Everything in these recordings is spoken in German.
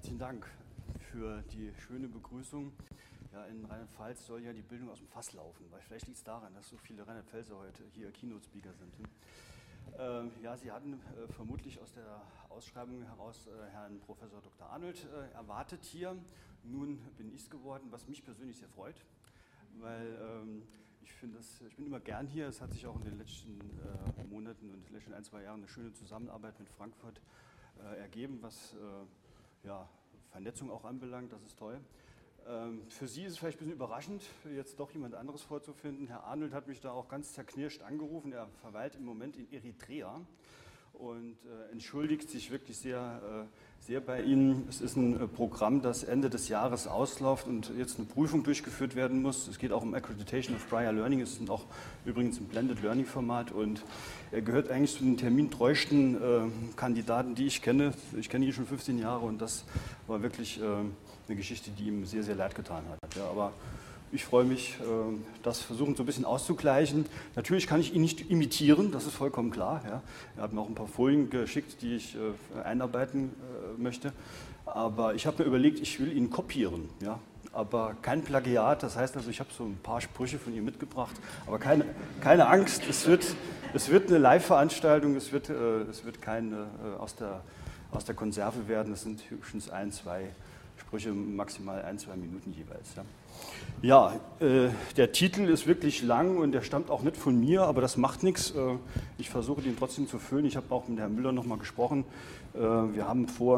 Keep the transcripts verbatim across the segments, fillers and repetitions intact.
Herzlichen Dank für die schöne Begrüßung. Ja, in Rheinland-Pfalz soll ja die Bildung aus dem Fass laufen, weil vielleicht liegt es daran, dass so viele Rheinland-Pfälzer heute hier Keynote-Speaker sind. Ähm, ja, Sie hatten äh, vermutlich aus der Ausschreibung heraus äh, Herrn Professor Doktor Arnold äh, erwartet hier. Nun bin ich es geworden, was mich persönlich sehr freut, weil ähm, ich finde, ich bin immer gern hier. Es hat sich auch in den letzten äh, Monaten und in den letzten ein, zwei Jahren eine schöne Zusammenarbeit mit Frankfurt äh, ergeben, was äh, ja, Vernetzung auch anbelangt. Das ist toll. Ähm, für Sie ist es vielleicht ein bisschen überraschend, jetzt doch jemand anderes vorzufinden. Herr Arnold hat mich da auch ganz zerknirscht angerufen. Er verweilt im Moment in Eritrea und äh, entschuldigt sich wirklich sehr, äh, sehr bei Ihnen. Es ist ein äh, Programm, das Ende des Jahres ausläuft und jetzt eine Prüfung durchgeführt werden muss. Es geht auch um Accreditation of Prior Learning. Es ist auch übrigens ein Blended Learning Format und er gehört eigentlich zu den termintreuesten äh, Kandidaten, die ich kenne. Ich kenne ihn schon fünfzehn Jahre und das war wirklich äh, eine Geschichte, die ihm sehr, sehr leid getan hat. Ja, aber ich freue mich, das versuchen so ein bisschen auszugleichen. Natürlich kann ich ihn nicht imitieren, das ist vollkommen klar. Ja. Er hat mir auch ein paar Folien geschickt, die ich einarbeiten möchte. Aber ich habe mir überlegt, ich will ihn kopieren. Ja. Aber kein Plagiat, das heißt also, ich habe so ein paar Sprüche von ihm mitgebracht. Aber keine, keine Angst, es wird, es wird eine Live-Veranstaltung, es wird, es wird keine aus der, aus der Konserve werden. Es sind höchstens ein, zwei Sprüche, maximal ein, zwei Minuten jeweils. Ja. Ja, äh, der Titel ist wirklich lang und der stammt auch nicht von mir, aber das macht nichts. Äh, ich versuche den trotzdem zu füllen. Ich habe auch mit Herrn Müller nochmal gesprochen. Äh, wir haben vor,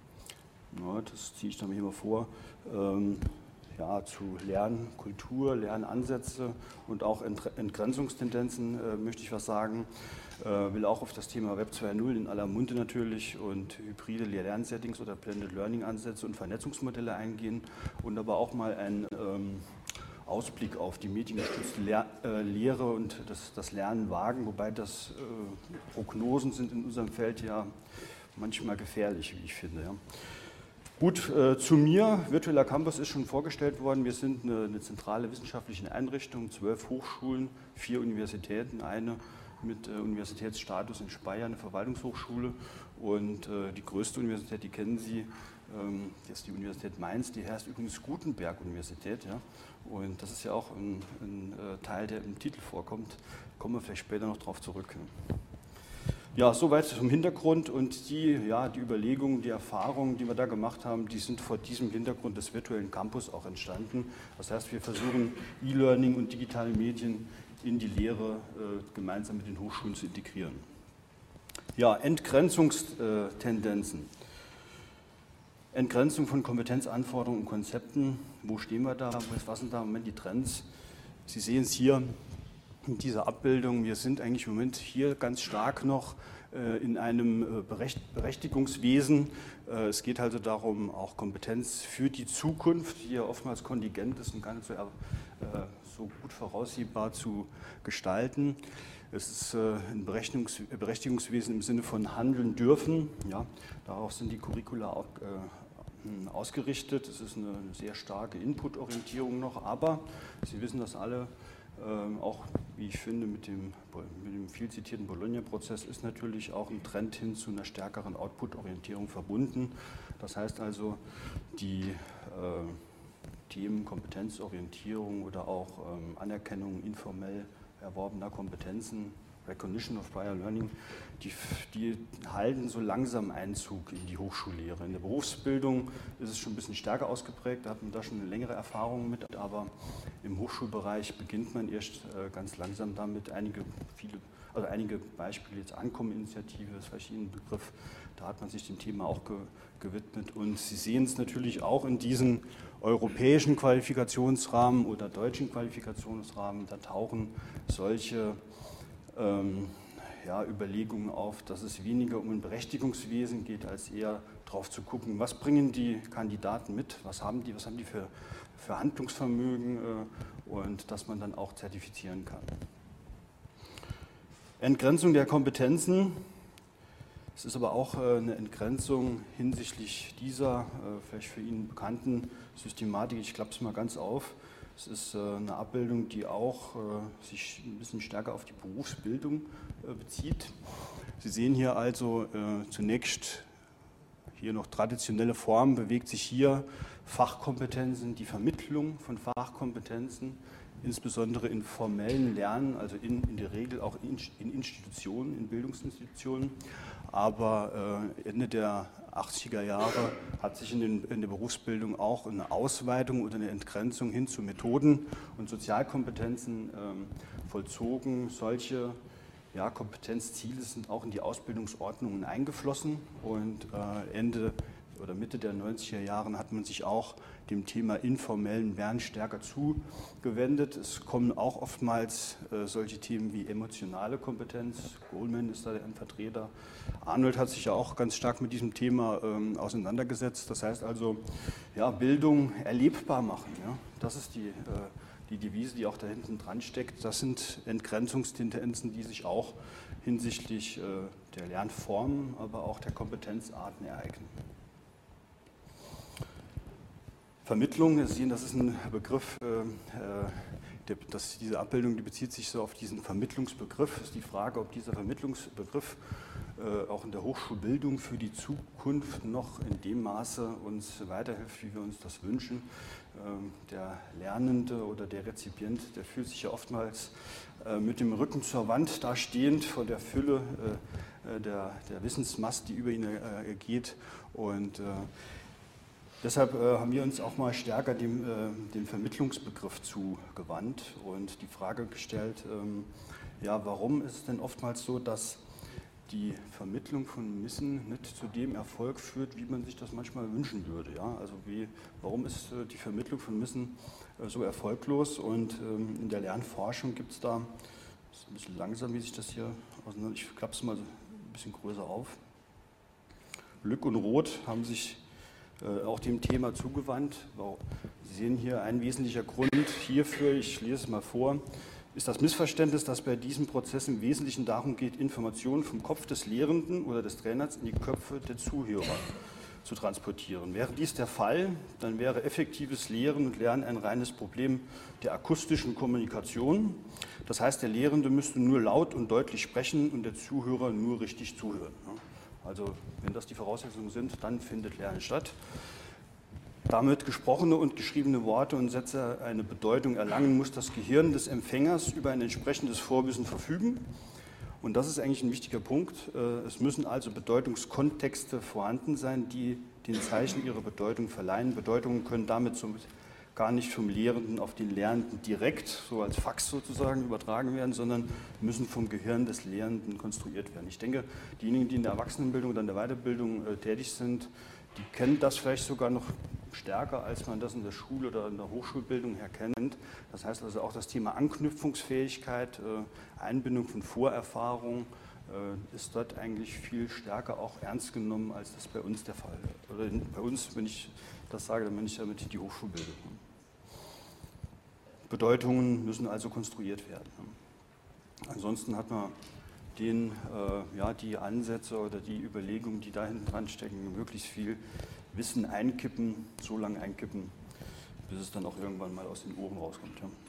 na, das ziehe ich dann hier mal vor, ähm, ja, zu Lern, Kultur, Lernansätze und auch Entgrenzungstendenzen äh, möchte ich was sagen. Äh, will auch auf das Thema Web zwei Punkt null in aller Munde natürlich und hybride Lernsettings oder Blended Learning Ansätze und Vernetzungsmodelle eingehen und aber auch mal einen ähm, Ausblick auf die mediengestützte Lehr äh, Lehre und das, das Lernen wagen, wobei das äh, Prognosen sind in unserem Feld ja manchmal gefährlich, wie ich finde. Ja. Gut, äh, zu mir. Virtueller Campus ist schon vorgestellt worden. Wir sind eine, eine zentrale wissenschaftliche Einrichtung, zwölf Hochschulen, vier Universitäten, eine mit äh, Universitätsstatus in Speyer, eine Verwaltungshochschule und äh, die größte Universität, die kennen Sie, ähm, das ist die Universität Mainz, die heißt übrigens Gutenberg-Universität. Ja? Und das ist ja auch ein, ein äh, Teil, der im Titel vorkommt. Kommen wir vielleicht später noch darauf zurück. Ja? Ja, soweit zum Hintergrund und die, ja, die Überlegungen, die Erfahrungen, die wir da gemacht haben, die sind vor diesem Hintergrund des virtuellen Campus auch entstanden. Das heißt, wir versuchen E-Learning und digitale Medien in die Lehre äh, gemeinsam mit den Hochschulen zu integrieren. Ja, Entgrenzungstendenzen. Entgrenzung von Kompetenzanforderungen und Konzepten. Wo stehen wir da? Was sind da im Moment die Trends? Sie sehen es hier in dieser Abbildung. Wir sind eigentlich im Moment hier ganz stark noch äh, in einem äh, Berecht, Berechtigungswesen. Äh, es geht also darum, auch Kompetenz für die Zukunft, die ja oftmals kontingent ist und gar nicht so, äh, so gut voraussehbar zu gestalten. Es ist äh, ein Berechtigungs Berechtigungswesen im Sinne von handeln dürfen. Ja, darauf sind die Curricula auch äh, ausgerichtet. Es ist eine, eine sehr starke Input-Orientierung noch, aber Sie wissen das alle, Ähm, auch, wie ich finde, mit dem, mit dem viel zitierten Bologna-Prozess ist natürlich auch ein Trend hin zu einer stärkeren Output-Orientierung verbunden. Das heißt also, die äh, Themen Kompetenzorientierung oder auch ähm, Anerkennung informell erworbener Kompetenzen, Recognition of Prior Learning, die, die halten so langsam Einzug in die Hochschullehre. In der Berufsbildung ist es schon ein bisschen stärker ausgeprägt, da hat man da schon eine längere Erfahrung mit, aber im Hochschulbereich beginnt man erst äh, ganz langsam damit. Einige, viele, also einige Beispiele, jetzt Ankommen-Initiative, das ist vielleicht Ihnen ein Begriff, da hat man sich dem Thema auch ge, gewidmet und Sie sehen es natürlich auch in diesen europäischen Qualifikationsrahmen oder deutschen Qualifikationsrahmen, da tauchen solche Ähm, ja, Überlegungen auf, dass es weniger um ein Berechtigungswesen geht, als eher darauf zu gucken, was bringen die Kandidaten mit, was haben die, was haben die für, für Handlungsvermögen äh, und dass man dann auch zertifizieren kann. Entgrenzung der Kompetenzen. Es ist aber auch äh, eine Entgrenzung hinsichtlich dieser, äh, vielleicht für Ihnen bekannten Systematik. Ich klappe es mal ganz auf. Es ist eine Abbildung, die auch sich ein bisschen stärker auf die Berufsbildung bezieht. Sie sehen hier also zunächst hier noch traditionelle Form, bewegt sich hier Fachkompetenzen, die Vermittlung von Fachkompetenzen, insbesondere in formellen Lernen, also in, in der Regel auch in, in Institutionen, in Bildungsinstitutionen. Aber äh, Ende der achtziger Jahre hat sich in, den, in der Berufsbildung auch eine Ausweitung oder eine Entgrenzung hin zu Methoden und Sozialkompetenzen ähm, vollzogen. Solche ja, Kompetenzziele sind auch in die Ausbildungsordnungen eingeflossen und äh, Ende oder Mitte der neunziger Jahre hat man sich auch dem Thema informellen Lernen stärker zugewendet. Es kommen auch oftmals äh, solche Themen wie emotionale Kompetenz. Goleman ist da ein Vertreter. Arnold hat sich ja auch ganz stark mit diesem Thema ähm, auseinandergesetzt. Das heißt also, ja, Bildung erlebbar machen. Ja? Das ist die, äh, die Devise, die auch da hinten dran steckt. Das sind Entgrenzungstendenzen, die sich auch hinsichtlich äh, der Lernformen, aber auch der Kompetenzarten ereignen. Vermittlung, Sie sehen, das ist ein Begriff, äh, der, das, diese Abbildung, die bezieht sich so auf diesen Vermittlungsbegriff. Es ist die Frage, ob dieser Vermittlungsbegriff äh, auch in der Hochschulbildung für die Zukunft noch in dem Maße uns weiterhilft, wie wir uns das wünschen. Ähm, der Lernende oder der Rezipient, der fühlt sich ja oftmals äh, mit dem Rücken zur Wand dastehend von der Fülle äh, der, der Wissensmast, die über ihn äh, geht. Und äh, Deshalb äh, haben wir uns auch mal stärker dem, äh, dem Vermittlungsbegriff zugewandt und die Frage gestellt, ähm, ja, warum ist es denn oftmals so, dass die Vermittlung von Wissen nicht zu dem Erfolg führt, wie man sich das manchmal wünschen würde. Ja? Also wie, warum ist äh, die Vermittlung von Wissen äh, so erfolglos? Und ähm, in der Lernforschung gibt es da, das ist ein bisschen langsam, wie sich das hier auseinander, ich klappe es mal ein bisschen größer auf. Lück und Roth haben sich auch dem Thema zugewandt. Sie sehen hier ein wesentlicher Grund hierfür, ich lese es mal vor, ist das Missverständnis, dass bei diesem Prozess im Wesentlichen darum geht, Informationen vom Kopf des Lehrenden oder des Trainers in die Köpfe der Zuhörer zu transportieren. Wäre dies der Fall, dann wäre effektives Lehren und Lernen ein reines Problem der akustischen Kommunikation. Das heißt, der Lehrende müsste nur laut und deutlich sprechen und der Zuhörer nur richtig zuhören. Also wenn das die Voraussetzungen sind, dann findet Lernen statt. Damit gesprochene und geschriebene Worte und Sätze eine Bedeutung erlangen, muss das Gehirn des Empfängers über ein entsprechendes Vorwissen verfügen. Und das ist eigentlich ein wichtiger Punkt. Es müssen also Bedeutungskontexte vorhanden sein, die den Zeichen ihre Bedeutung verleihen. Bedeutungen können damit somit gar nicht vom Lehrenden auf den Lernenden direkt, so als Fax sozusagen, übertragen werden, sondern müssen vom Gehirn des Lehrenden konstruiert werden. Ich denke, diejenigen, die in der Erwachsenenbildung oder in der Weiterbildung äh, tätig sind, die kennen das vielleicht sogar noch stärker, als man das in der Schule oder in der Hochschulbildung her kennt. Das heißt also auch das Thema Anknüpfungsfähigkeit, äh, Einbindung von Vorerfahrung äh, ist dort eigentlich viel stärker auch ernst genommen, als das bei uns der Fall ist. Oder in, bei uns, wenn ich das sage, dann meine ich damit die Hochschulbildung. Bedeutungen müssen also konstruiert werden. Ansonsten hat man den, äh, ja, die Ansätze oder die Überlegungen, die da hinten dran stecken, möglichst viel Wissen einkippen, so lange einkippen, bis es dann auch irgendwann mal aus den Ohren rauskommt. Ja.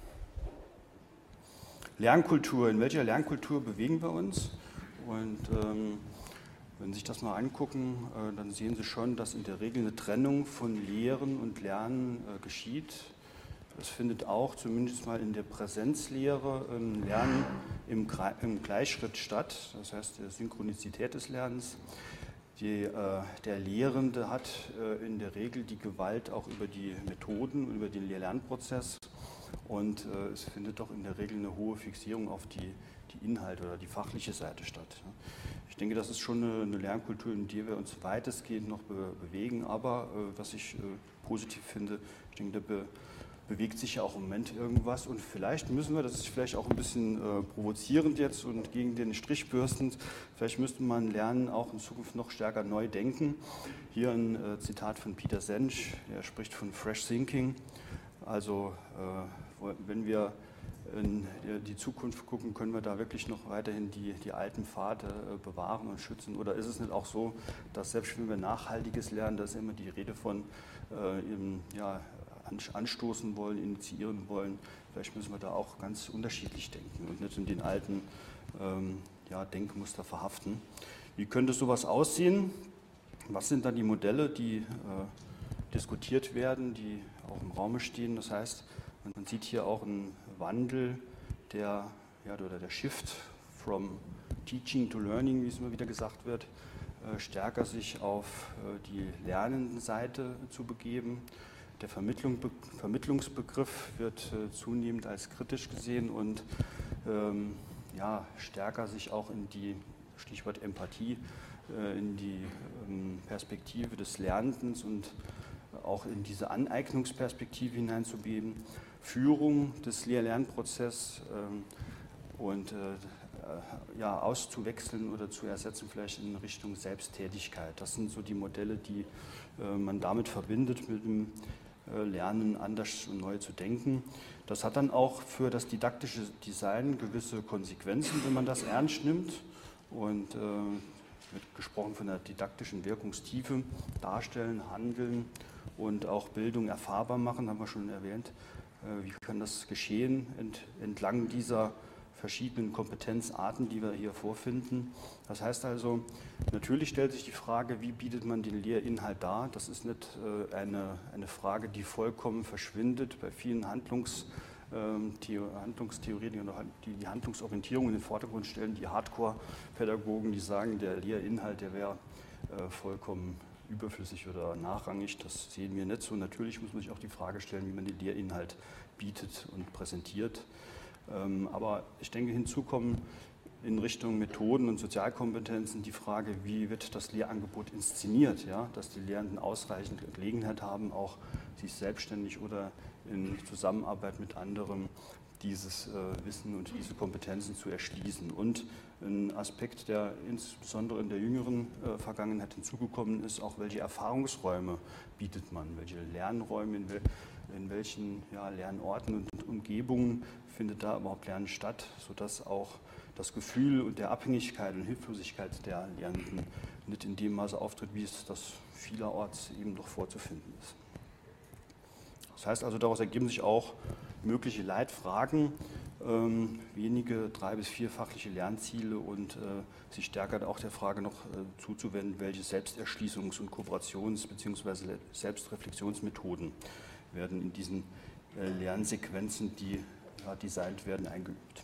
Lernkultur, in welcher Lernkultur bewegen wir uns? Und ähm, wenn Sie sich das mal angucken, äh, dann sehen Sie schon, dass in der Regel eine Trennung von Lehren und Lernen äh, geschieht. Es findet auch zumindest mal in der Präsenzlehre ein Lernen im, im Gleichschritt statt, das heißt der Synchronizität des Lernens. Die, äh, der Lehrende hat äh, in der Regel die Gewalt auch über die Methoden, über den Lernprozess und äh, es findet auch in der Regel eine hohe Fixierung auf die, die Inhalte oder die fachliche Seite statt. Ich denke, das ist schon eine, eine Lernkultur, in der wir uns weitestgehend noch be bewegen, aber äh, was ich äh, positiv finde, ich denke, da be bewegt sich ja auch im Moment irgendwas und vielleicht müssen wir, das ist vielleicht auch ein bisschen äh, provozierend jetzt und gegen den Strich bürstend, vielleicht müsste man Lernen auch in Zukunft noch stärker neu denken. Hier ein äh, Zitat von Peter Senge, der spricht von Fresh Thinking, also äh, wenn wir in die Zukunft gucken, können wir da wirklich noch weiterhin die, die alten Pfade äh, bewahren und schützen oder ist es nicht auch so, dass selbst wenn wir nachhaltiges Lernen, da ist immer die Rede von äh, im, ja, anstoßen wollen, initiieren wollen. Vielleicht müssen wir da auch ganz unterschiedlich denken und nicht in den alten ähm, ja, Denkmuster verhaften. Wie könnte sowas aussehen? Was sind dann die Modelle, die äh, diskutiert werden, die auch im Raume stehen? Das heißt, man sieht hier auch einen Wandel, der, ja, oder der Shift from Teaching to Learning, wie es immer wieder gesagt wird, äh, stärker sich auf äh, die lernenden Seite zu begeben. Der Vermittlung, Be Vermittlungsbegriff wird äh, zunehmend als kritisch gesehen und ähm, ja, stärker sich auch in die, Stichwort Empathie, äh, in die ähm, Perspektive des Lernenden und auch in diese Aneignungsperspektive hineinzubegeben, Führung des Lehr-Lernprozesses ähm, und äh, ja, auszuwechseln oder zu ersetzen, vielleicht in Richtung Selbsttätigkeit. Das sind so die Modelle, die äh, man damit verbindet, mit dem äh, Lernen anders und neu zu denken. Das hat dann auch für das didaktische Design gewisse Konsequenzen, wenn man das ernst nimmt. Und äh, wird gesprochen von der didaktischen Wirkungstiefe, darstellen, handeln und auch Bildung erfahrbar machen, haben wir schon erwähnt. Äh, wie kann das geschehen ent, entlang dieser verschiedenen Kompetenzarten, die wir hier vorfinden. Das heißt also, natürlich stellt sich die Frage, wie bietet man den Lehrinhalt dar? Das ist nicht äh, eine, eine Frage, die vollkommen verschwindet bei vielen Handlungs, ähm, Handlungstheorien, die die Handlungsorientierung in den Vordergrund stellen. Die Hardcore-Pädagogen, die sagen, der Lehrinhalt, der wäre äh, vollkommen überflüssig oder nachrangig. Das sehen wir nicht so. Natürlich muss man sich auch die Frage stellen, wie man den Lehrinhalt bietet und präsentiert. Aber ich denke, hinzu kommen in Richtung Methoden und Sozialkompetenzen die Frage, wie wird das Lehrangebot inszeniert, ja? Dass die Lehrenden ausreichend Gelegenheit haben, auch sich selbstständig oder in Zusammenarbeit mit anderen dieses äh, Wissen und diese Kompetenzen zu erschließen. Und ein Aspekt, der insbesondere in der jüngeren äh, Vergangenheit hinzugekommen ist, auch welche Erfahrungsräume bietet man, welche Lernräume, in, wel in welchen ja, Lernorten und Umgebungen findet da überhaupt Lernen statt, sodass auch das Gefühl und der Abhängigkeit und Hilflosigkeit der Lernenden nicht in dem Maße auftritt, wie es das vielerorts eben doch vorzufinden ist. Das heißt also, daraus ergeben sich auch mögliche Leitfragen, ähm, wenige drei- bis vier fachliche Lernziele und äh, sich stärker auch der Frage noch äh, zuzuwenden, welche Selbsterschließungs- und Kooperations- bzw. Selbstreflexionsmethoden werden in diesen äh, Lernsequenzen, die ja, designt werden, eingeübt.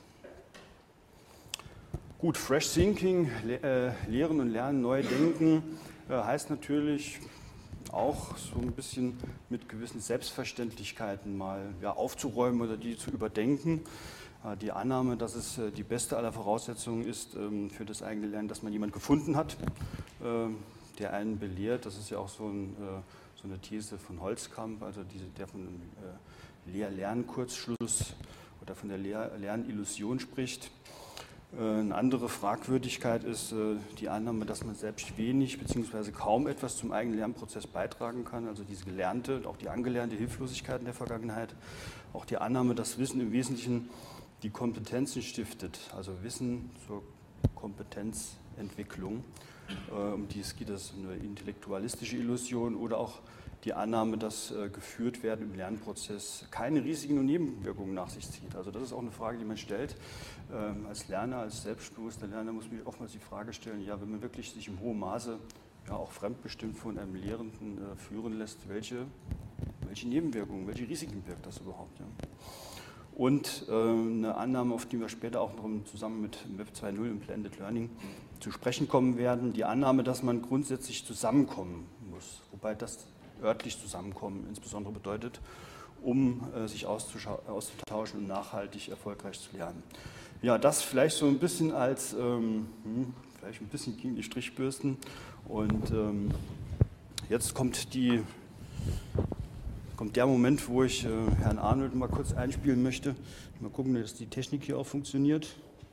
Gut, Fresh Thinking, le äh, Lehren und Lernen, neu denken, äh, heißt natürlich auch so ein bisschen mit gewissen Selbstverständlichkeiten mal ja, aufzuräumen oder die zu überdenken. Äh, die Annahme, dass es äh, die beste aller Voraussetzungen ist ähm, für das eigene Lernen, dass man jemanden gefunden hat, äh, der einen belehrt. Das ist ja auch so, ein, äh, so eine These von Holzkamp, also diese, der von einem äh, Lehr-Lern-Kurzschluss oder von der Lehr Lernillusion spricht. Eine andere Fragwürdigkeit ist die Annahme, dass man selbst wenig bzw. kaum etwas zum eigenen Lernprozess beitragen kann, also diese gelernte, auch die angelernte Hilflosigkeit in der Vergangenheit, auch die Annahme, dass Wissen im Wesentlichen die Kompetenzen stiftet, also Wissen zur Kompetenzentwicklung, um die es geht, das ist eine intellektualistische Illusion oder auch die Annahme, dass äh, geführt werden im Lernprozess keine Risiken und Nebenwirkungen nach sich zieht. Also das ist auch eine Frage, die man stellt. Ähm, als Lerner, als selbstbewusster Lerner muss man oftmals die Frage stellen, ja, wenn man wirklich sich im hohen Maße ja, auch fremdbestimmt von einem Lehrenden äh, führen lässt, welche, welche Nebenwirkungen, welche Risiken wirkt das überhaupt? Ja? Und äh, eine Annahme, auf die wir später auch noch im, zusammen mit Web zwei Punkt null im Blended Learning zu sprechen kommen werden, die Annahme, dass man grundsätzlich zusammenkommen muss, wobei das örtlich zusammenkommen insbesondere bedeutet, um äh, sich auszutauschen und nachhaltig erfolgreich zu lernen. Ja, das vielleicht so ein bisschen als, ähm, hm, vielleicht ein bisschen gegen die Strichbürsten und ähm, jetzt kommt, die, kommt der Moment, wo ich äh, Herrn Arnold mal kurz einspielen möchte. Mal gucken, dass die Technik hier auch funktioniert.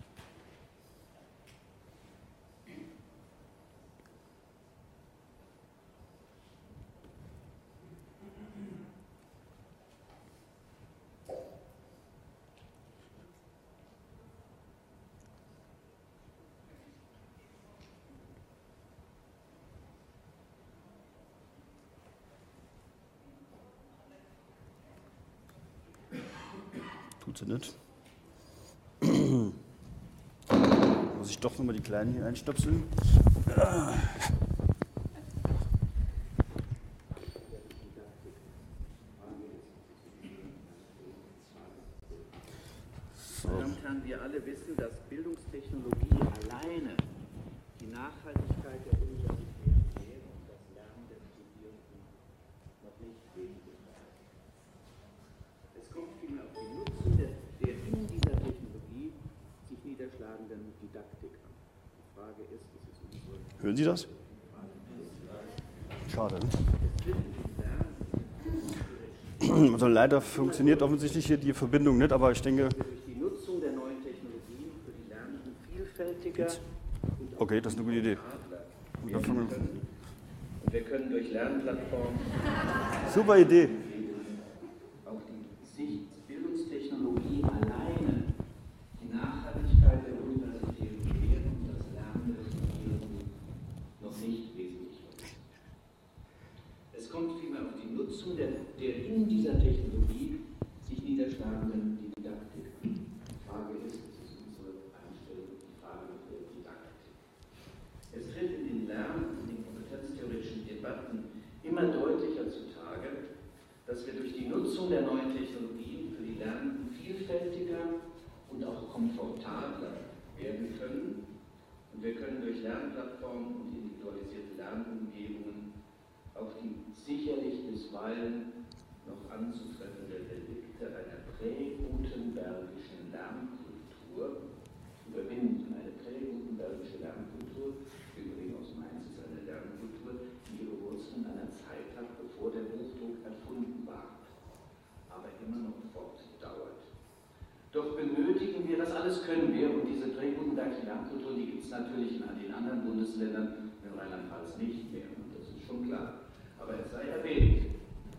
Tut sie nicht. Muss ich doch nochmal die Kleinen hier einstöpseln. Insofern wir alle wissen, dass Bildungstechnologie alleine die Nachhaltigkeit der universitären Lehre und das Lernen der Studierenden noch nicht wesentlich beeinflusst. Es kommt vielmehr auf die Nutzung der, der in dieser Technologie sich niederschlagenden Didaktik an. Die Frage ist, ist es unsere... Hören Sie das? Schade. Also leider funktioniert offensichtlich hier die Verbindung nicht, aber ich denke... Durch die Nutzung der neuen Technologien für die Lernenden vielfältiger... Okay, das ist eine gute Idee. Wir können, und wir können durch Lernplattformen... Super Idee. Auch die Sicht Bildungstechnologie alleine die Nachhaltigkeit der universitären Lehre und das Lernen der Studierenden noch nicht wesentlich verbessert. Es kommt vielmehr auf die Nutzung der, der in dieser Technologie sich niederschlagenden Didaktik an. Die Frage ist, das ist unsere Einstellung, die Frage der Didaktik. Es tritt in den Lern- und den kompetenztheoretischen Debatten immer deutlicher zutage, dass wir durch die Nutzung der neuen Technologien für die Lernenden vielfältiger und auch komfortabler werden können. Und wir können durch Lernplattformen und individualisierte Lernumgebungen auch die sicherlich bisweilen noch anzutreffende Relikte einer prä-gutenbergischen Lernkultur überwinden. Eine prä-gutenbergische Lernkultur, übrigens aus Mainz ist eine Lernkultur, die ihre Wurzeln in einer Zeit hat, bevor der Buchdruck erfunden war, aber immer noch fortdauert. Doch benötigen wir, das alles können wir, und diese prä-gutenbergische Lernkultur, die gibt es natürlich in den anderen Bundesländern, in Rheinland-Pfalz nicht mehr, und das ist schon klar. Aber es sei erwähnt,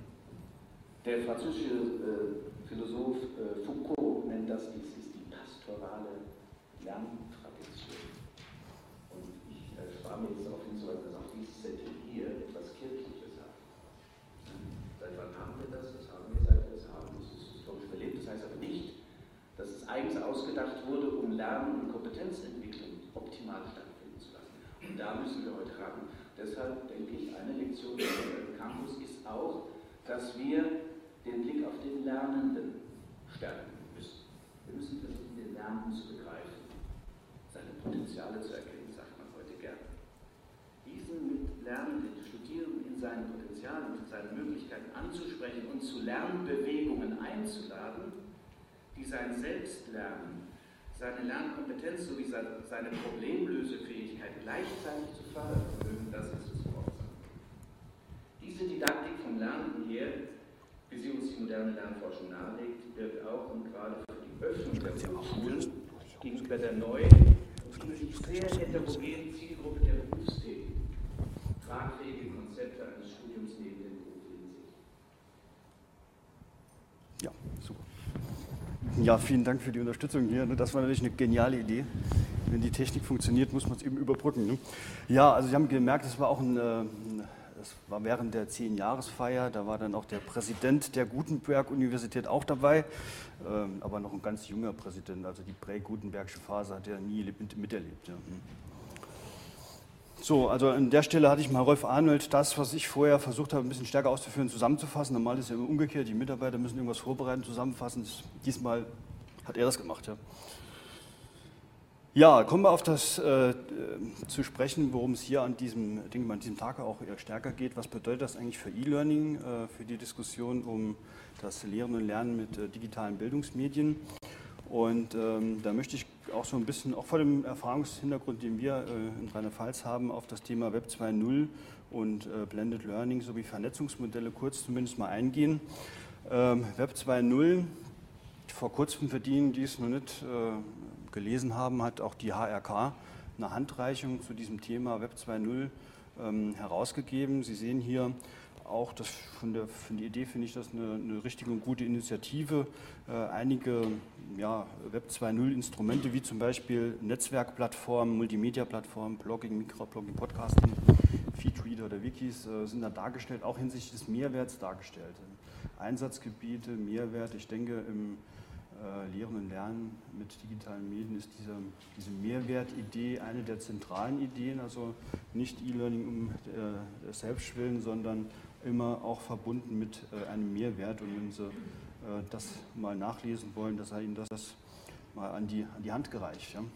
der französische äh, Philosoph äh, Foucault nennt das, dies ist die pastorale Lerntradition. Und ich äh, spare mir jetzt darauf hinzuweisen, dass auch dieses Setting hier etwas Kirchliches hat. Seit wann haben wir das? Das haben wir, seit wir es haben. Das ist historisch überlebt. Das heißt aber nicht, dass es eigens ausgedacht wurde, um Lernen und Kompetenzentwicklung optimal stattfinden zu lassen. Und da müssen wir heute ran. Deshalb denke ich, eine Lektion des Campus ist auch, dass wir den Blick auf den Lernenden stärken müssen. Wir müssen versuchen, den Lernenden zu begreifen, seine Potenziale zu erkennen, sagt man heute gerne. Diesen mit Lernenden, Studierenden in seinen Potenzialen und seinen Möglichkeiten anzusprechen und zu Lernbewegungen einzuladen, die sein Selbstlernen, seine Lernkompetenz sowie seine Problemlösefähigkeit gleichzeitig zu fördern vermögen, das ist es Fortsetzen. Diese Didaktik vom Lernenden her, wie sie uns die moderne Lernforschung nahelegt, wird auch und gerade für die Öffnung der Hochschulen gegenüber der neuen und in sich sehr heterogenen Zielgruppe der Berufstätigen tragfähige Konzepte eines Studiums neben dem Beruf in sich. Ja, super. Ja, vielen Dank für die Unterstützung hier. Das war natürlich eine geniale Idee. Wenn die Technik funktioniert, muss man es eben überbrücken. Ne? Ja, also Sie haben gemerkt, es war auch ein, das war während der Zehn-Jahresfeier, da war dann auch der Präsident der Gutenberg-Universität auch dabei, aber noch ein ganz junger Präsident, also die prä-gutenbergische Phase hat er nie miterlebt. Ja. So, also an der Stelle hatte ich mal Rolf Arnold das, was ich vorher versucht habe, ein bisschen stärker auszuführen, zusammenzufassen. Normal ist es ja immer umgekehrt, die Mitarbeiter müssen irgendwas vorbereiten, zusammenfassen. Diesmal hat er das gemacht. Ja, ja kommen wir auf das äh, zu sprechen, worum es hier an diesem, denke ich mal, an diesem Tag auch eher stärker geht. Was bedeutet das eigentlich für E-Learning, äh, für die Diskussion um das Lehren und Lernen mit äh, digitalen Bildungsmedien? Und ähm, da möchte ich auch so ein bisschen, auch vor dem Erfahrungshintergrund, den wir äh, in Rheinland-Pfalz haben, auf das Thema Web zwei Punkt null und äh, Blended Learning sowie Vernetzungsmodelle kurz zumindest mal eingehen. Ähm, Web zwei Punkt null, vor kurzem für diejenigen, die es noch nicht äh, gelesen haben, hat auch die H R K eine Handreichung zu diesem Thema Web zwei Punkt null ähm, herausgegeben. Sie sehen hier auch, das von, der, von der Idee finde ich das eine, eine richtige und gute Initiative. Äh, einige ja, Web zwei Punkt null Instrumente, wie zum Beispiel Netzwerkplattformen, Multimedia-Plattformen, Blogging, Microblogging, Podcasting, Feedreader oder Wikis, äh, sind da dargestellt, auch hinsichtlich des Mehrwerts dargestellt. Einsatzgebiete, Mehrwert, ich denke, im äh, Lehren und Lernen mit digitalen Medien ist diese, diese Mehrwertidee eine der zentralen Ideen, also nicht E-Learning um äh, selbst willen, sondern immer auch verbunden mit äh, einem Mehrwert. Und wenn Sie äh, das mal nachlesen wollen, das sei Ihnen das mal an die, an die Hand gereicht. Ja.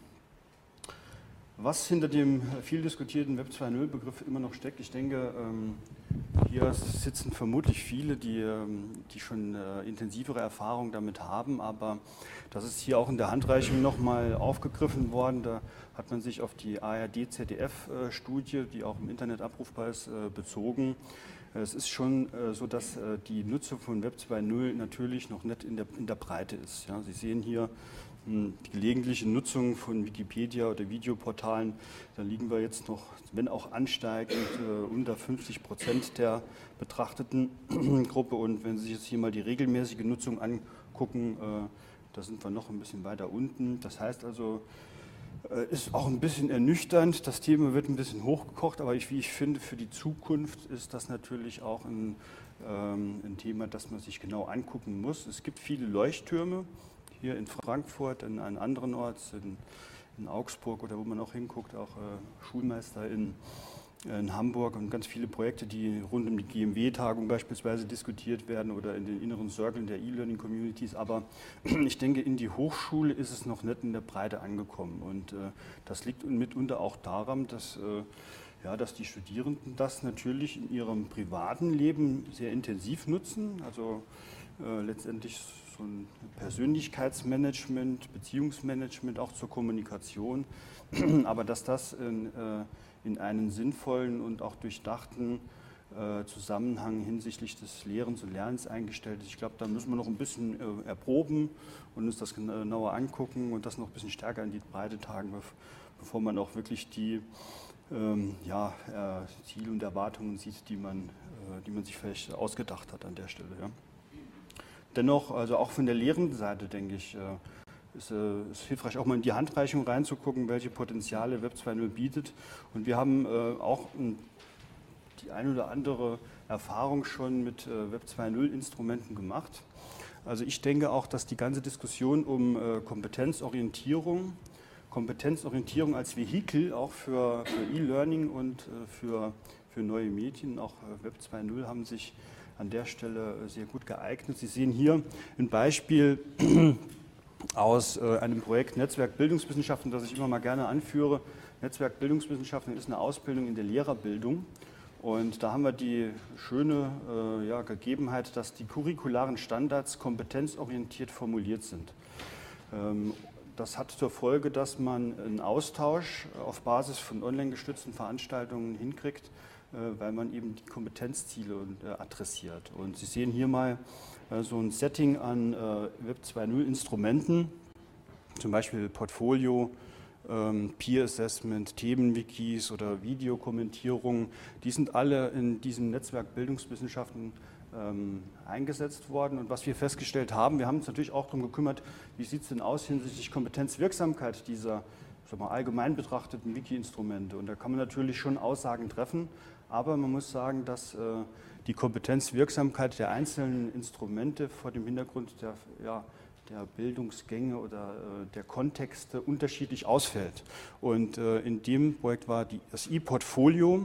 Was hinter dem viel diskutierten Web zwei Punkt null-Begriff immer noch steckt, ich denke, ähm, hier sitzen vermutlich viele, die, ähm, die schon äh, intensivere Erfahrungen damit haben, aber das ist hier auch in der Handreichung nochmal aufgegriffen worden. Da hat man sich auf die A R D-Z D F-Studie, die auch im Internet abrufbar ist, äh, bezogen. Es ist schon äh, so, dass äh, die Nutzung von Web zwei Punkt null natürlich noch nicht in der, in der Breite ist. Ja. Sie sehen hier mh, die gelegentliche Nutzung von Wikipedia oder Videoportalen. Da liegen wir jetzt noch, wenn auch ansteigend, äh, unter fünfzig Prozent der betrachteten Gruppe. Und wenn Sie sich jetzt hier mal die regelmäßige Nutzung angucken, äh, da sind wir noch ein bisschen weiter unten. Das heißt also, ist auch ein bisschen ernüchternd, das Thema wird ein bisschen hochgekocht, aber ich, wie ich finde, für die Zukunft ist das natürlich auch ein, ähm, ein Thema, das man sich genau angucken muss. Es gibt viele Leuchttürme, hier in Frankfurt, in einem anderen Ort, in, in Augsburg oder wo man auch hinguckt, auch äh, Schulmeister in, in Hamburg und ganz viele Projekte, die rund um die G M W-Tagung beispielsweise diskutiert werden oder in den inneren Circlen der E-Learning-Communities. Aber ich denke, in die Hochschule ist es noch nicht in der Breite angekommen. Und äh, das liegt mitunter auch daran, dass, äh, ja, dass die Studierenden das natürlich in ihrem privaten Leben sehr intensiv nutzen. Also äh, letztendlich so ein Persönlichkeitsmanagement, Beziehungsmanagement, auch zur Kommunikation. Aber dass das in äh, in einen sinnvollen und auch durchdachten äh, Zusammenhang hinsichtlich des Lehrens und Lernens eingestellt ist. Ich glaube, da müssen wir noch ein bisschen äh, erproben und uns das genauer angucken und das noch ein bisschen stärker in die Breite tragen, bevor man auch wirklich die ähm, ja, äh, Ziele und Erwartungen sieht, die man, äh, die man sich vielleicht ausgedacht hat an der Stelle. Ja. Dennoch, also auch von der lehrenden Seite, denke ich, äh, Es ist hilfreich, auch mal in die Handreichung reinzugucken, welche Potenziale Web zwei Punkt null bietet. Und wir haben äh, auch ein, die ein oder andere Erfahrung schon mit äh, Web zwei Punkt null-Instrumenten gemacht. Also ich denke auch, dass die ganze Diskussion um äh, Kompetenzorientierung, Kompetenzorientierung als Vehikel auch für, für E-Learning und äh, für, für neue Medien, auch äh, Web zwei Punkt null haben sich an der Stelle äh, sehr gut geeignet. Sie sehen hier ein Beispiel aus äh, einem Projekt Netzwerk Bildungswissenschaften, das ich immer mal gerne anführe. Netzwerk Bildungswissenschaften ist eine Ausbildung in der Lehrerbildung. Und da haben wir die schöne äh, ja, Gegebenheit, dass die curricularen Standards kompetenzorientiert formuliert sind. Ähm, das hat zur Folge, dass man einen Austausch auf Basis von online gestützten Veranstaltungen hinkriegt, äh, weil man eben die Kompetenzziele äh, adressiert. Und Sie sehen hier mal so ein Setting an äh, Web zwei Punkt null-Instrumenten, zum Beispiel Portfolio, ähm, Peer Assessment, Themenwikis oder Videokommentierung. Die sind alle in diesem Netzwerk Bildungswissenschaften ähm, eingesetzt worden. Und was wir festgestellt haben, wir haben uns natürlich auch darum gekümmert, wie sieht es denn aus hinsichtlich Kompetenzwirksamkeit dieser, sag mal, allgemein betrachteten Wiki-Instrumente. Und da kann man natürlich schon Aussagen treffen, aber man muss sagen, dass äh, die Kompetenzwirksamkeit der einzelnen Instrumente vor dem Hintergrund der, ja, der Bildungsgänge oder äh, der Kontexte unterschiedlich ausfällt. Und äh, in dem Projekt war die, das E-Portfolio,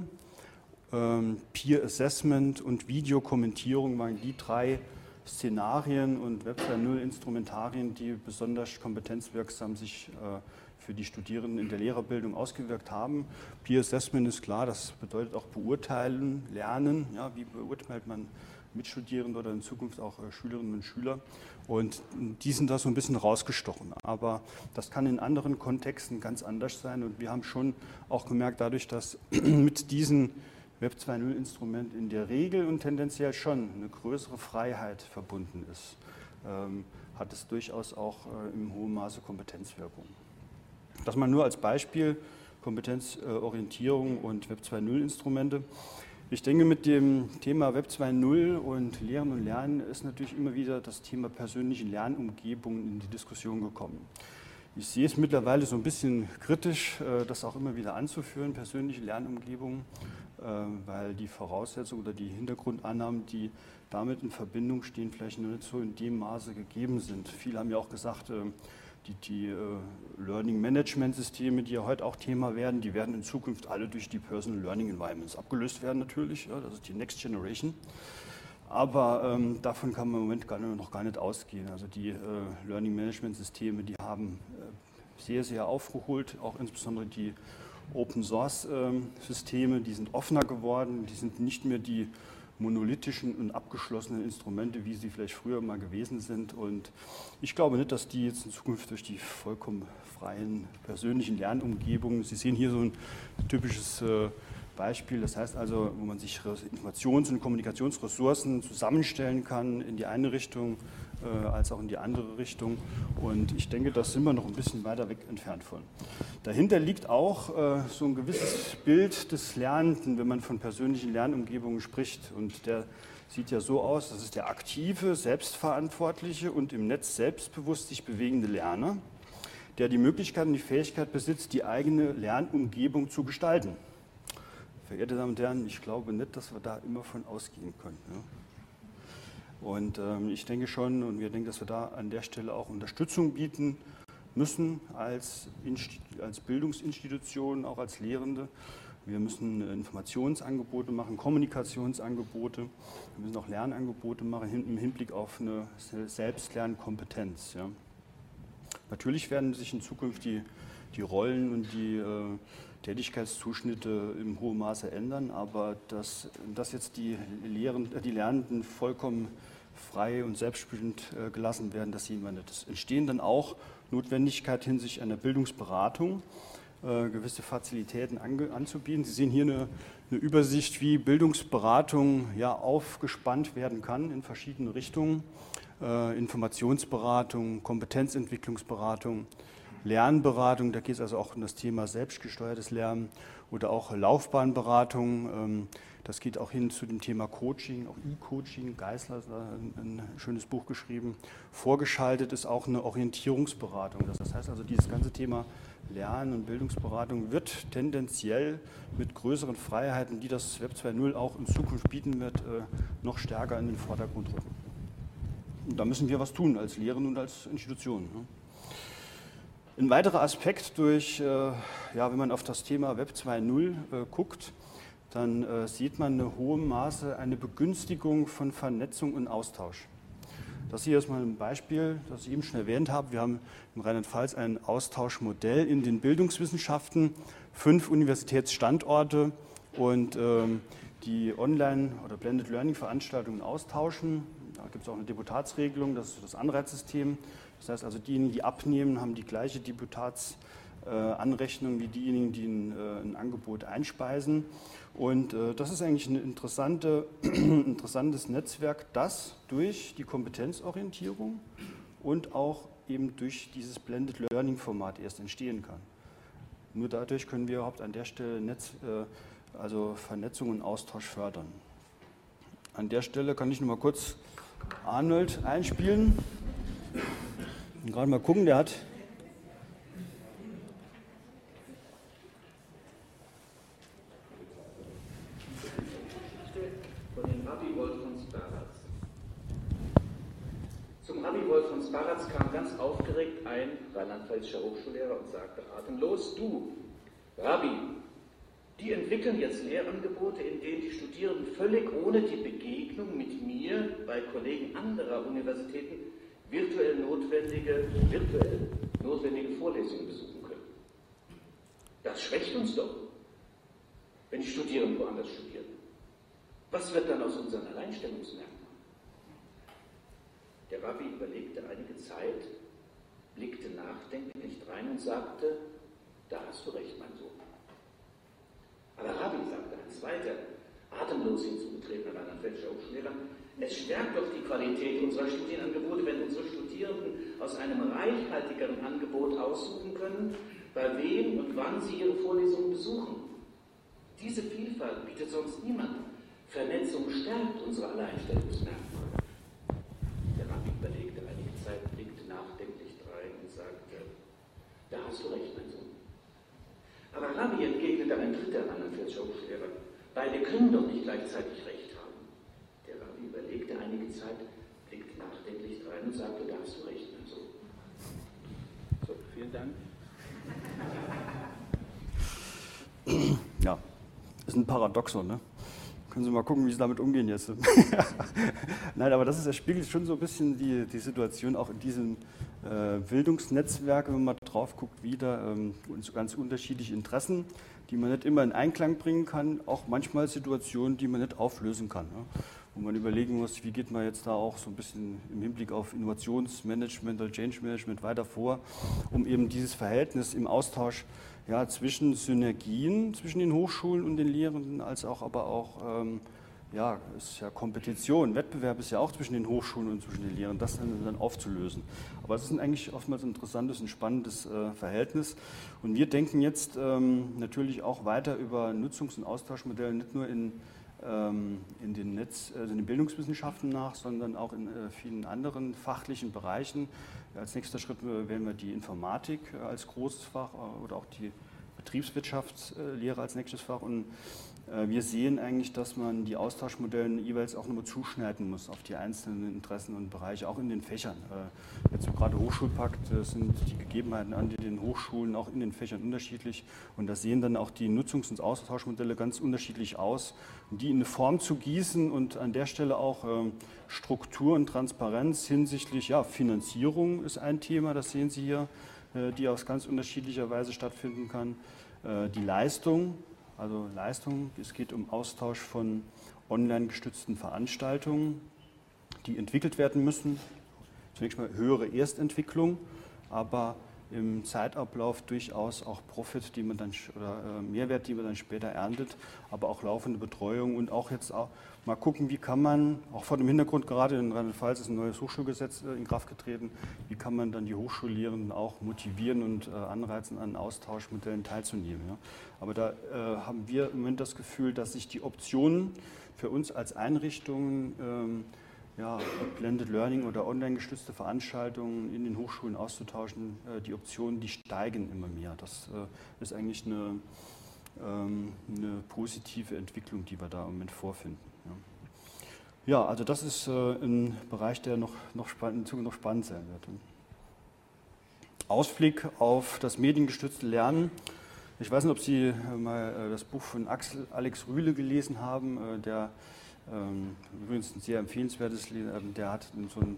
ähm, Peer Assessment und Videokommentierung waren die drei Szenarien und Web zwei Punkt null-Instrumentarien, die besonders kompetenzwirksam sich äh, für die Studierenden in der Lehrerbildung ausgewirkt haben. Peer Assessment ist klar, das bedeutet auch beurteilen, lernen. Ja, wie beurteilt man Mitstudierende oder in Zukunft auch äh, Schülerinnen und Schüler? Und die sind da so ein bisschen rausgestochen. Aber das kann in anderen Kontexten ganz anders sein. Und wir haben schon auch gemerkt, dadurch, dass mit diesen Web zwei Punkt null-Instrument in der Regel und tendenziell schon eine größere Freiheit verbunden ist, ähm, hat es durchaus auch äh, im hohen Maße Kompetenzwirkung. Das mal nur als Beispiel, Kompetenzorientierung und Web zwei Punkt null-Instrumente. Ich denke, mit dem Thema Web zwei Punkt null und Lehren und Lernen ist natürlich immer wieder das Thema persönliche Lernumgebungen in die Diskussion gekommen. Ich sehe es mittlerweile so ein bisschen kritisch, das auch immer wieder anzuführen, persönliche Lernumgebungen, weil die Voraussetzungen oder die Hintergrundannahmen, die damit in Verbindung stehen, vielleicht noch nicht so in dem Maße gegeben sind. Viele haben ja auch gesagt, Die, die uh, Learning Management Systeme, die ja heute auch Thema werden, die werden in Zukunft alle durch die Personal Learning Environments abgelöst werden natürlich. Ja, das ist die Next Generation. Aber ähm, davon kann man im Moment gar nicht, noch gar nicht ausgehen. Also die äh, Learning Management Systeme, die haben äh, sehr, sehr aufgeholt, auch insbesondere die Open Source ähm, Systeme, die sind offener geworden, die sind nicht mehr die monolithischen und abgeschlossenen Instrumente, wie sie vielleicht früher mal gewesen sind. Und ich glaube nicht, dass die jetzt in Zukunft durch die vollkommen freien persönlichen Lernumgebungen, Sie sehen hier so ein typisches äh, Beispiel, das heißt also, wo man sich Informations- und Kommunikationsressourcen zusammenstellen kann in die eine Richtung äh, als auch in die andere Richtung. Und ich denke, da sind wir noch ein bisschen weiter weg entfernt von. Dahinter liegt auch äh, so ein gewisses Bild des Lernenden, wenn man von persönlichen Lernumgebungen spricht. Und der sieht ja so aus, das ist der aktive, selbstverantwortliche und im Netz selbstbewusst sich bewegende Lerner, der die Möglichkeit und die Fähigkeit besitzt, die eigene Lernumgebung zu gestalten. Verehrte Damen und Herren, ich glaube nicht, dass wir da immer von ausgehen können. Ja. Und ähm, ich denke schon, und wir denken, dass wir da an der Stelle auch Unterstützung bieten müssen als, als Bildungsinstitution, auch als Lehrende. Wir müssen Informationsangebote machen, Kommunikationsangebote, wir müssen auch Lernangebote machen im Hinblick auf eine Selbstlernkompetenz. Ja. Natürlich werden sich in Zukunft die, die Rollen und die äh, Tätigkeitszuschnitte im hohen Maße ändern, aber dass, dass jetzt die, Lehren, die Lernenden vollkommen frei und selbstbestimmt äh, gelassen werden, das sehen wir nicht. Es entstehen dann auch Notwendigkeit hinsichtlich einer Bildungsberatung, äh, gewisse Fazilitäten ange, anzubieten. Sie sehen hier eine, eine Übersicht, wie Bildungsberatung ja aufgespannt werden kann in verschiedene Richtungen. Äh, Informationsberatung, Kompetenzentwicklungsberatung, Lernberatung, da geht es also auch um das Thema selbstgesteuertes Lernen oder auch Laufbahnberatung. Das geht auch hin zu dem Thema Coaching, auch E-Coaching. Geisler hat ein schönes Buch geschrieben. Vorgeschaltet ist auch eine Orientierungsberatung. Das heißt also, dieses ganze Thema Lernen und Bildungsberatung wird tendenziell mit größeren Freiheiten, die das Web zwei Punkt null auch in Zukunft bieten wird, noch stärker in den Vordergrund rücken. Und da müssen wir was tun als Lehrende und als Institutionen. Ein weiterer Aspekt durch, äh, ja, wenn man auf das Thema Web zwei Punkt null äh, guckt, dann äh, sieht man in hohem Maße eine Begünstigung von Vernetzung und Austausch. Das hier ist mal ein Beispiel, das ich eben schon erwähnt habe. Wir haben in Rheinland-Pfalz ein Austauschmodell in den Bildungswissenschaften, fünf Universitätsstandorte und ähm, die Online- oder Blended Learning-Veranstaltungen austauschen. Da gibt es auch eine Deputatsregelung, das ist das Anreizsystem. Das heißt also, diejenigen, die abnehmen, haben die gleiche Deputatsanrechnung wie diejenigen, die ein, äh, ein Angebot einspeisen. Und äh, das ist eigentlich ein interessante, interessantes Netzwerk, das durch die Kompetenzorientierung und auch eben durch dieses Blended Learning Format erst entstehen kann. Nur dadurch können wir überhaupt an der Stelle Netz, äh, also Vernetzung und Austausch fördern. An der Stelle kann ich noch mal kurz Arnold einspielen. Und gerade mal gucken, der hat von dem Rabbi Wolf von Sparatz. Zum Rabbi Wolf von Sparatz kam ganz aufgeregt ein rheinland-pfälzischer Hochschullehrer und sagte atemlos: Du, Rabbi, die entwickeln jetzt Lehrangebote, in denen die Studierenden völlig ohne die Begegnung mit mir bei Kollegen anderer Universitäten virtuell notwendige, virtuell notwendige Vorlesungen besuchen können. Das schwächt uns doch, wenn die Studierenden woanders studieren. Was wird dann aus unseren Alleinstellungsmerkmalen? Der Rabbi überlegte einige Zeit, blickte nachdenklich rein und sagte: Da hast du recht, mein Sohn. Aber Rabbi, sagte ein zweiter, atemlos hinzugetretener rheinland-pfälzischer Hochschullehrer, es stärkt doch die Qualität unserer Studienangebote, wenn unsere Studierenden aus einem reichhaltigeren Angebot aussuchen können, bei wem und wann sie ihre Vorlesungen besuchen. Diese Vielfalt bietet sonst niemand. Vernetzung stärkt unsere Alleinstellungsmerkmale. Der Rabbi überlegte einige Zeit, blickte nachdenklich drein und sagte: Da hast du recht, mein Sohn. Aber Rabbi, entgegnete ein dritter rheinland-pfälzischer Hochschullehrer, beide können doch nicht gleichzeitig recht haben. Der Rabbi überlegte einige Zeit, blickte nachdenklich drein und sagte: Da hast du recht, mein Sohn. So, vielen Dank. Ja, ist ein Paradoxon, ne? Können Sie mal gucken, wie Sie damit umgehen jetzt. Nein, aber das ist, das spiegelt schon so ein bisschen die, die Situation auch in diesem äh, Bildungsnetzwerk, wenn man mal drauf guckt, wieder ähm, ganz unterschiedliche Interessen, die man nicht immer in Einklang bringen kann, auch manchmal Situationen, die man nicht auflösen kann. Ja? Wo man überlegen muss, wie geht man jetzt da auch so ein bisschen im Hinblick auf Innovationsmanagement oder Change Management weiter vor, um eben dieses Verhältnis im Austausch ja, zwischen Synergien zwischen den Hochschulen und den Lehrenden, als auch aber auch ähm, ja, ist ja Kompetition, Wettbewerb ist ja auch zwischen den Hochschulen und zwischen den Lehrenden, das dann, dann aufzulösen. Aber es ist eigentlich oftmals ein interessantes und spannendes äh, Verhältnis. Und wir denken jetzt ähm, natürlich auch weiter über Nutzungs- und Austauschmodelle, nicht nur in, ähm, in, den Netz, also in den Bildungswissenschaften nach, sondern auch in äh, vielen anderen fachlichen Bereichen. Als nächster Schritt wählen wir die Informatik als großes Fach oder auch die Betriebswirtschaftslehre als nächstes Fach. Und wir sehen eigentlich, dass man die Austauschmodelle jeweils auch nochmal zuschneiden muss auf die einzelnen Interessen und Bereiche, auch in den Fächern. Jetzt gerade Hochschulpakt sind die Gegebenheiten an den Hochschulen auch in den Fächern unterschiedlich. Und da sehen dann auch die Nutzungs- und Austauschmodelle ganz unterschiedlich aus. Und die in eine Form zu gießen und an der Stelle auch Struktur und Transparenz hinsichtlich ja, Finanzierung ist ein Thema, das sehen Sie hier, die aus ganz unterschiedlicher Weise stattfinden kann. Die Leistung, also Leistung, es geht um Austausch von online gestützten Veranstaltungen, die entwickelt werden müssen. Zunächst mal höhere Erstentwicklung, aber im Zeitablauf durchaus auch Profit, die man dann oder äh, Mehrwert, die man dann später erntet, aber auch laufende Betreuung und auch jetzt auch mal gucken, wie kann man, auch vor dem Hintergrund gerade in Rheinland-Pfalz ist ein neues Hochschulgesetz äh, in Kraft getreten, wie kann man dann die Hochschullehrenden auch motivieren und äh, anreizen, an Austauschmodellen teilzunehmen. Ja? Aber da äh, haben wir im Moment das Gefühl, dass sich die Optionen für uns als Einrichtungen ähm, ja, Blended Learning oder online gestützte Veranstaltungen in den Hochschulen auszutauschen, äh, die Optionen, die steigen immer mehr. Das äh, ist eigentlich eine, ähm, eine positive Entwicklung, die wir da im Moment vorfinden. Ja, ja also das ist äh, ein Bereich, der noch, noch spannend, in Zukunft noch spannend sein wird. Ausblick auf das mediengestützte Lernen. Ich weiß nicht, ob Sie äh, mal äh, das Buch von Axel Alex Rühle gelesen haben, äh, der Ähm, übrigens ein sehr empfehlenswertes Lied, ähm, der hat so ein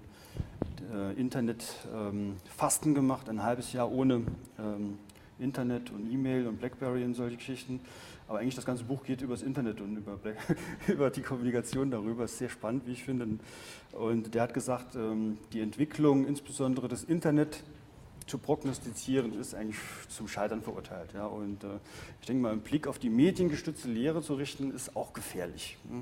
äh, Internet-Fasten ähm, gemacht, ein halbes Jahr ohne ähm, Internet und E-Mail und Blackberry und solche Geschichten. Aber eigentlich das ganze Buch geht über das Internet und über, Black über die Kommunikation darüber. Das ist sehr spannend, wie ich finde. Und der hat gesagt, ähm, die Entwicklung insbesondere des Internet zu prognostizieren, ist eigentlich zum Scheitern verurteilt. Ja. Und äh, ich denke mal, einen Blick auf die mediengestützte Lehre zu richten, ist auch gefährlich. Ne.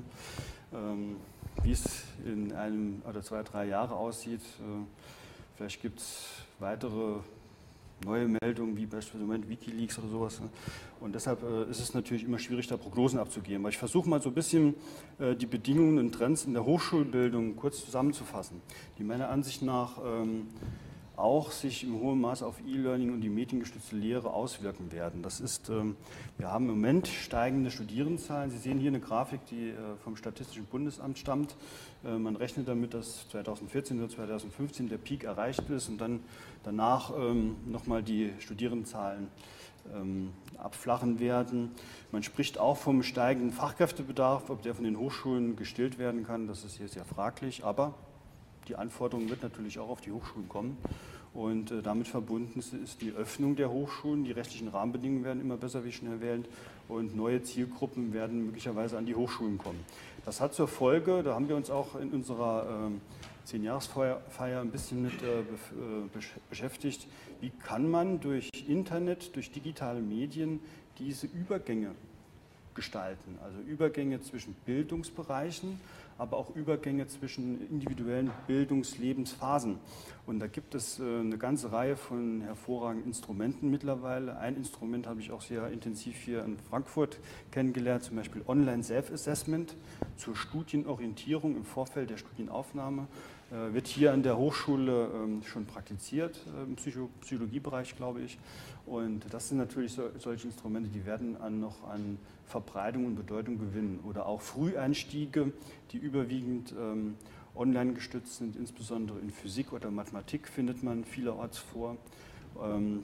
Ähm, wie es in einem oder zwei, drei Jahre aussieht, äh, vielleicht gibt es weitere neue Meldungen, wie beispielsweise im Moment Wikileaks oder sowas. Ne. Und deshalb äh, ist es natürlich immer schwierig, da Prognosen abzugeben. Aber ich versuche mal so ein bisschen äh, die Bedingungen und Trends in der Hochschulbildung kurz zusammenzufassen, die meiner Ansicht nach ähm, auch sich im hohen Maß auf E-Learning und die mediengestützte Lehre auswirken werden. Das ist, ähm, wir haben im Moment steigende Studierendenzahlen. Sie sehen hier eine Grafik, die äh, vom Statistischen Bundesamt stammt. Äh, man rechnet damit, dass zweitausendvierzehn oder zweitausendfünfzehn der Peak erreicht ist und dann danach ähm, nochmal die Studierendenzahlen ähm, abflachen werden. Man spricht auch vom steigenden Fachkräftebedarf, ob der von den Hochschulen gestillt werden kann, das ist hier sehr fraglich, aber die Anforderung wird natürlich auch auf die Hochschulen kommen und äh, damit verbunden ist die Öffnung der Hochschulen. Die rechtlichen Rahmenbedingungen werden immer besser, wie schon erwähnt, und neue Zielgruppen werden möglicherweise an die Hochschulen kommen. Das hat zur Folge, da haben wir uns auch in unserer ähm, Zehn-Jahres-Feier ein bisschen mit äh, beschäftigt, wie kann man durch Internet, durch digitale Medien diese Übergänge gestalten, also Übergänge zwischen Bildungsbereichen, aber auch Übergänge zwischen individuellen Bildungslebensphasen. Und da gibt es äh, eine ganze Reihe von hervorragenden Instrumenten mittlerweile. Ein Instrument habe ich auch sehr intensiv hier in Frankfurt kennengelernt, zum Beispiel Online Self-Assessment zur Studienorientierung im Vorfeld der Studienaufnahme. Äh, wird hier an der Hochschule ähm, schon praktiziert, äh, im Psycho- Psychologiebereich, glaube ich. Und das sind natürlich so, solche Instrumente, die werden an, noch an Verbreitung und Bedeutung gewinnen. Oder auch Früheinstiege, die überwiegend ähm, online gestützt sind, insbesondere in Physik oder Mathematik findet man vielerorts vor. Ähm,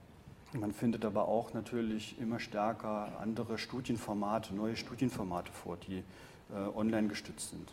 man findet aber auch natürlich immer stärker andere Studienformate, neue Studienformate vor, die äh, online gestützt sind.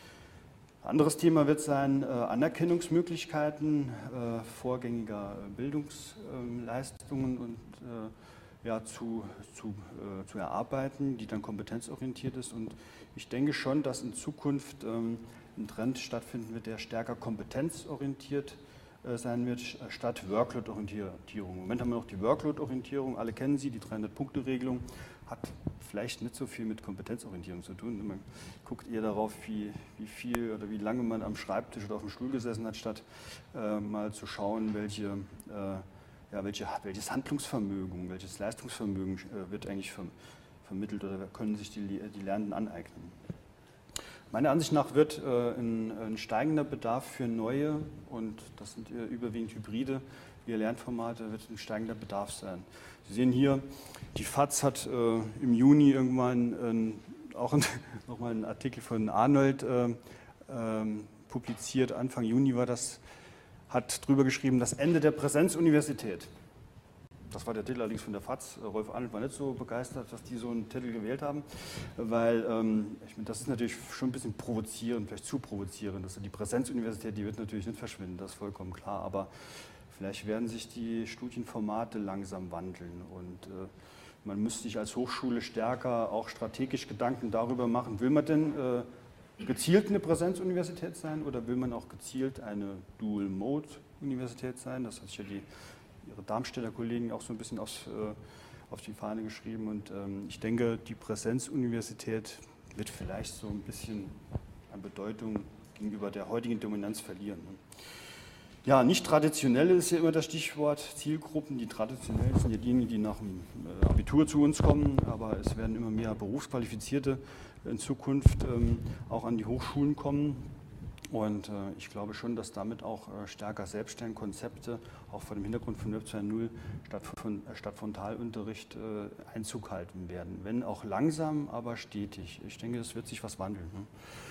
Anderes Thema wird sein äh, Anerkennungsmöglichkeiten äh, vorgängiger Bildungsleistungen und äh, ja, zu, zu, äh, zu erarbeiten, die dann kompetenzorientiert ist. Und ich denke schon, dass in Zukunft ähm, ein Trend stattfinden wird, der stärker kompetenzorientiert äh, sein wird, statt Workload-Orientierung. Im Moment haben wir noch die Workload-Orientierung, alle kennen sie, die dreihundert-Punkte-Regelung, hat vielleicht nicht so viel mit Kompetenzorientierung zu tun. Man guckt eher darauf, wie, wie viel oder wie lange man am Schreibtisch oder auf dem Stuhl gesessen hat, statt äh, mal zu schauen, welche, äh, ja, welche, welches Handlungsvermögen, welches Leistungsvermögen äh, wird eigentlich ver vermittelt oder können sich die, die Lernenden aneignen. Meiner Ansicht nach wird äh, ein, ein steigender Bedarf für neue, und das sind äh, überwiegend Hybride, Lernformate, wird ein steigender Bedarf sein. Sie sehen hier, die F A Z hat äh, im Juni irgendwann äh, auch ein, nochmal einen Artikel von Arnold äh, äh, publiziert, Anfang Juni war das, hat drüber geschrieben, das Ende der Präsenzuniversität. Das war der Titel allerdings von der F A Z. Rolf Arnold war nicht so begeistert, dass die so einen Titel gewählt haben, weil ähm, ich meine, das ist natürlich schon ein bisschen provozierend, vielleicht zu provozierend. Also die Präsenzuniversität, die wird natürlich nicht verschwinden, das ist vollkommen klar, aber vielleicht werden sich die Studienformate langsam wandeln und äh, man müsste sich als Hochschule stärker auch strategisch Gedanken darüber machen, will man denn äh, gezielt eine Präsenzuniversität sein oder will man auch gezielt eine Dual-Mode-Universität sein? Das hat sich ja die, ihre Darmstädter Kollegen auch so ein bisschen aufs, äh, auf die Fahne geschrieben und ähm, ich denke, die Präsenzuniversität wird vielleicht so ein bisschen an Bedeutung gegenüber der heutigen Dominanz verlieren. Ne? Ja, nicht traditionelle ist ja immer das Stichwort, Zielgruppen. Die traditionell sind ja diejenigen, die nach dem Abitur zu uns kommen, aber es werden immer mehr Berufsqualifizierte in Zukunft ähm, auch an die Hochschulen kommen. Und äh, ich glaube schon, dass damit auch äh, stärker Selbstlernkonzepte, auch vor dem Hintergrund von Web zwei Punkt null, statt, von, äh, statt Frontalunterricht äh, Einzug halten werden. Wenn auch langsam, aber stetig. Ich denke, es wird sich was wandeln. Ne?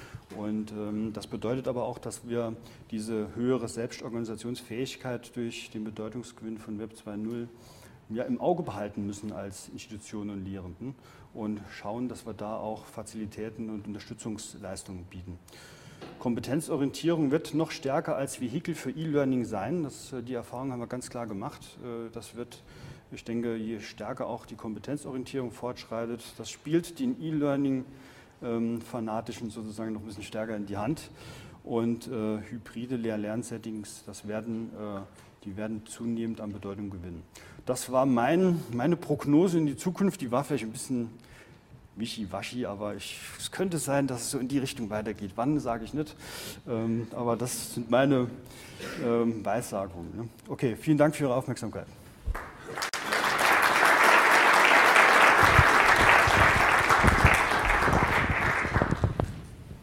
Und ähm, das bedeutet aber auch, dass wir diese höhere Selbstorganisationsfähigkeit durch den Bedeutungsgewinn von Web zwei Punkt null ja, im Auge behalten müssen als Institutionen und Lehrenden und schauen, dass wir da auch Fazilitäten und Unterstützungsleistungen bieten. Kompetenzorientierung wird noch stärker als Vehikel für E-Learning sein. Das, die Erfahrung haben wir ganz klar gemacht. Das wird, ich denke, je stärker auch die Kompetenzorientierung fortschreitet, das spielt den E-Learning Ähm, Fanatischen sozusagen noch ein bisschen stärker in die Hand und äh, hybride Lehr-Lern-Settings, das werden, äh, die werden zunehmend an Bedeutung gewinnen. Das war mein, meine Prognose in die Zukunft, die war vielleicht ein bisschen wischiwaschi, aber ich, es könnte sein, dass es so in die Richtung weitergeht. Wann, sage ich nicht, ähm, aber das sind meine ähm, Weissagungen. Ne? Okay, vielen Dank für Ihre Aufmerksamkeit.